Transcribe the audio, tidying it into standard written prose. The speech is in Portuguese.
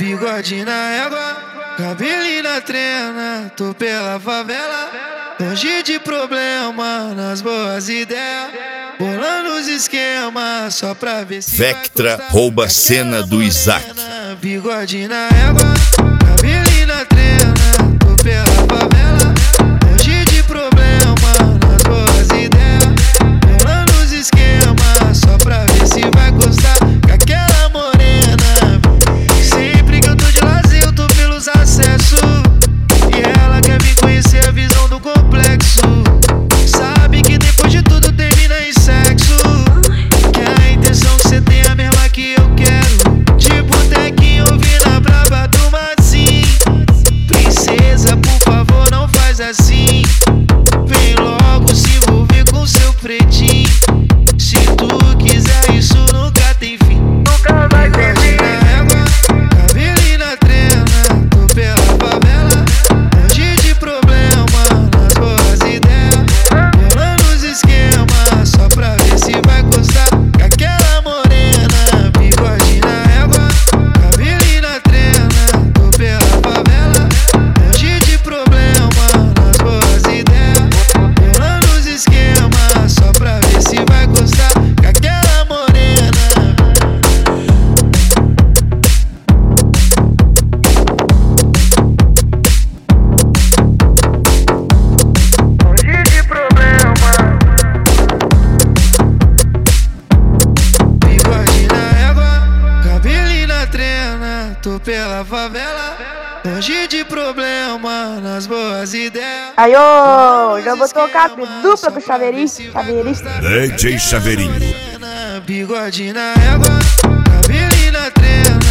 bigode na égua, cabelinho na trena, tô pela favela, longe de problema, nas boas ideias, bolando os esquemas, só pra ver se Vectra rouba cena do Isaac. Bigode na égua, cabelinho na trena, tô pela favela, longe de problema, nas boas ideias, bolando os esquemas, só pra ver se vai gostar com aquela morena. Sempre que eu tô de lazer, eu tô pelos acessos, e ela quer me conhecer a visão do complexo. Sabe que depois de tudo termina em sexo, que a intenção que cê tem é a mesma que eu quero. Tipo tequinho ouvindo a braba do Marcinho. Princesa, por favor, não faz assim. Vem logo se envolver com seu pretinho. Se tu quiser, isso nunca tem fim. Nunca vai ter fim. Cabelinho na trena, tô pela favela, longe de problema, nas boas ideias, bolando os esquemas, só pra ver se vai gostar com aquela morena. Bigode na égua, cabelinho na trena, tô pela favela, longe de problema, nas boas ideias, bolando os esquemas, só pra ver se vai gostar com aquela morena. Longe de problema. Bigode na égua, cabelinho na trena, tô pela favela, longe de problema, nas boas ideias. Aí, ô, já vou tocar dupla pro chaveirista. DJ Chaveirinho. Bigode na égua, cabelinho na trena,